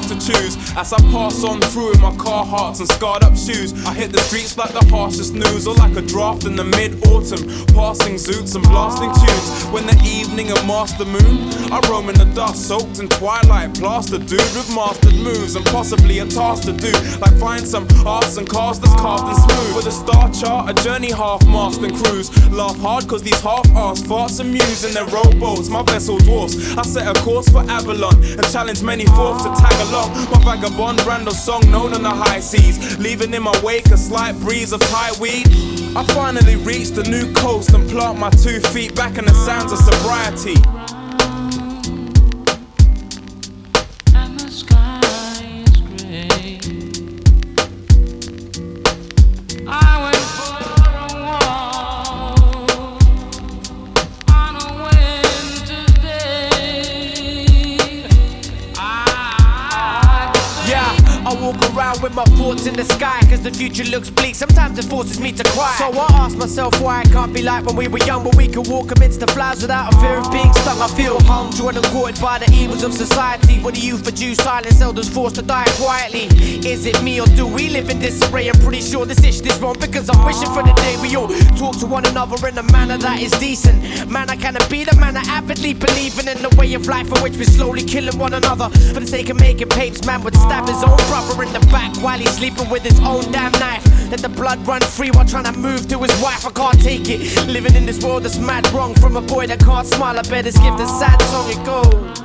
to choose. As I pass on through in my Carhartts and scarred up shoes, I hit the streets like the harshest news, or like a draft in the mid-autumn, passing zoots and blasting tunes. When the evening and master moon, I roam in the dust, soaked in twilight, plaster dude with mastered moves and possibly a task to do, like find some arts and cars that's carved and smooth. With a star chart, a journey half-mast and cruise. Laugh hard cause these half-assed farts amuse in their rowboats, my vessel dwarfs. I set a course for Avalon and challenge many fourths to tag along. My vagabond Randall song known on the high seas, leaving in my wake a slight breeze of Thai weed. I finally reached the new coast and plant my 2 feet back in the sands of sobriety. And the sky is gray. I went for a walk on a winter day. Yeah, I walk around with my thoughts in the sky, cause the future looks bleak, sometimes it forces me to cry. So I ask myself why it can't be like when we were young, but we could walk amidst the flowers without a fear of being stung. I feel hung, drawn and quartered by the evils of society, where the youth are due silence, elders forced to die quietly. Is it me or do we live in disarray? I'm pretty sure this ish is wrong, because I'm wishing for the day we all talk to one another in a manner that is decent. Man, I cannot be the man that avidly believing in the way of life in which we're slowly killing one another for the sake of making papes. Man would stab his own brother in the back while he's sleeping with his own damn knife. Let the blood run free while trying to move to his wife. I can't take it, living in this world that's mad wrong. From a boy that can't smile, I bet it's give the sad song it goes.